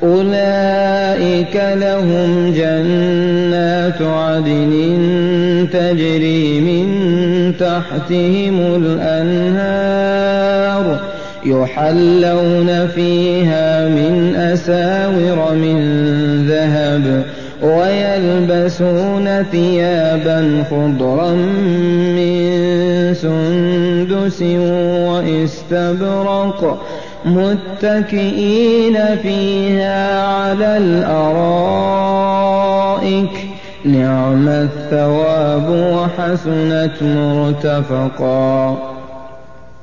أولئك لهم جنات عدن تجري من تحتهم الأنهار يحلون فيها من أساور من ذهب ويلبسون ثيابا خضرا من سندس واستبرق متكئين فيها على الأرائك نعم الثواب وحسنت مرتفقا.